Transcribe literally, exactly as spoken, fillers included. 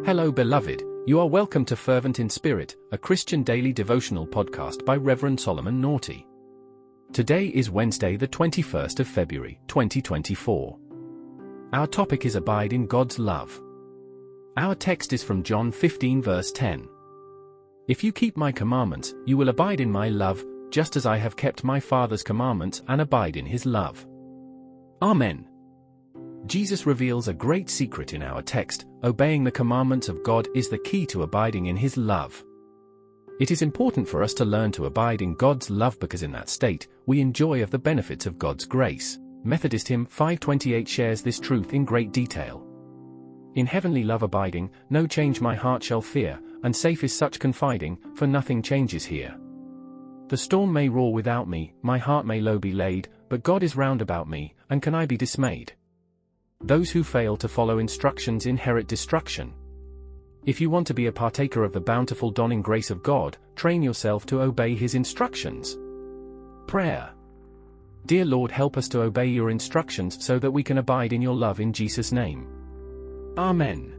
Hello beloved, you are welcome to Fervent in Spirit, a Christian daily devotional podcast by Reverend Solomon Naughty. Today is Wednesday the twenty-first of February, twenty twenty-four. Our topic is Abide in God's Love. Our text is from John fifteen verse ten. If you keep my commandments, you will abide in my love, just as I have kept my Father's commandments and abide in his love. Amen. Jesus reveals a great secret in our text: obeying the commandments of God is the key to abiding in his love. It is important for us to learn to abide in God's love because in that state, we enjoy of the benefits of God's grace. Methodist Hymn five twenty-eight shares this truth in great detail. In heavenly love abiding, no change my heart shall fear, and safe is such confiding, for nothing changes here. The storm may roar without me, my heart may low be laid, but God is round about me, and can I be dismayed? Those who fail to follow instructions inherit destruction. If you want to be a partaker of the bountiful dawning grace of God, train yourself to obey his instructions. Prayer. Dear Lord, help us to obey your instructions so that we can abide in your love in Jesus' name. Amen.